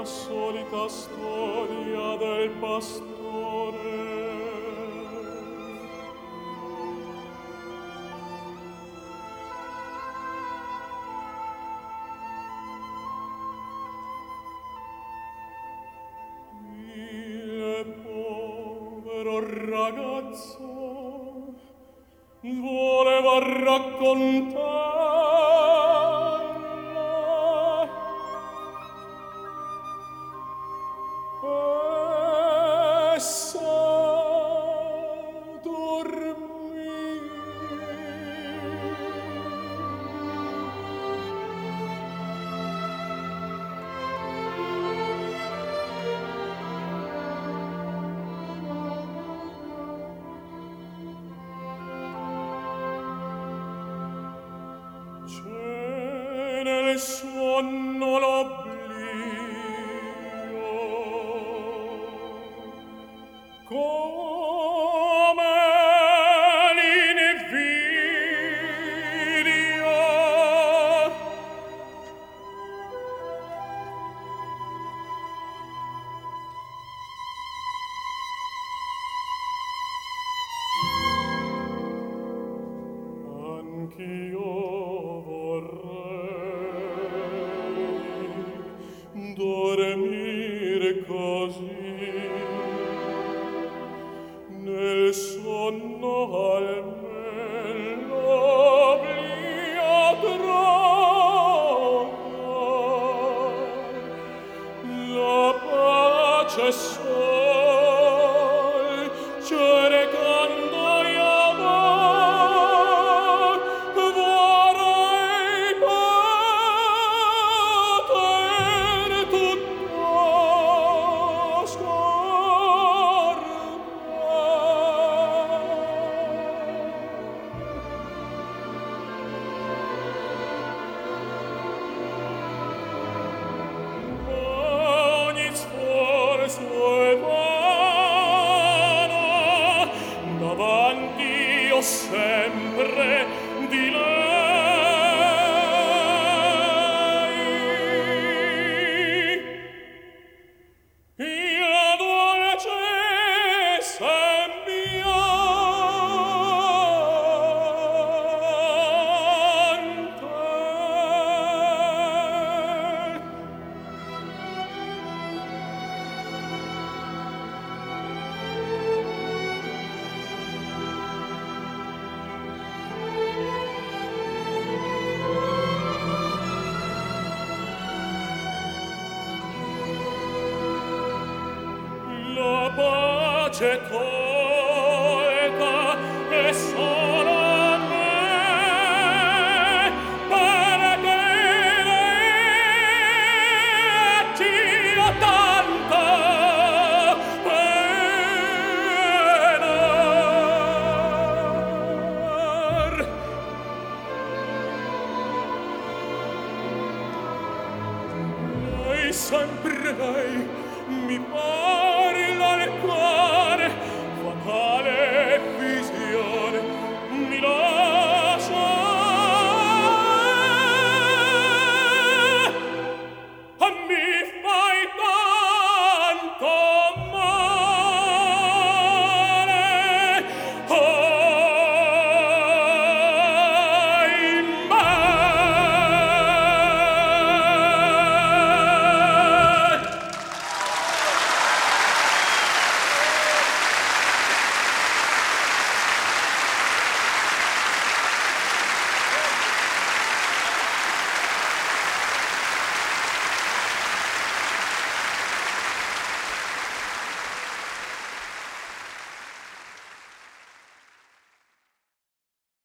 solita storia del pastore. Il povero ragazzo voleva raccontarla essa dormì. C'è nel sonno l'oblio, come l'invidia. Anch'io vorrei dormire così, nel sonno almen l'oblio trovar, la pace sol cercando io amor, vorrei poter tutto ogni sforzo è vano, davanti io sempre di lei. La dolcezza è piante. La pace tolta è solo a me, perché ti ho tanta pena. Lei sempre lei mi parla al cuore.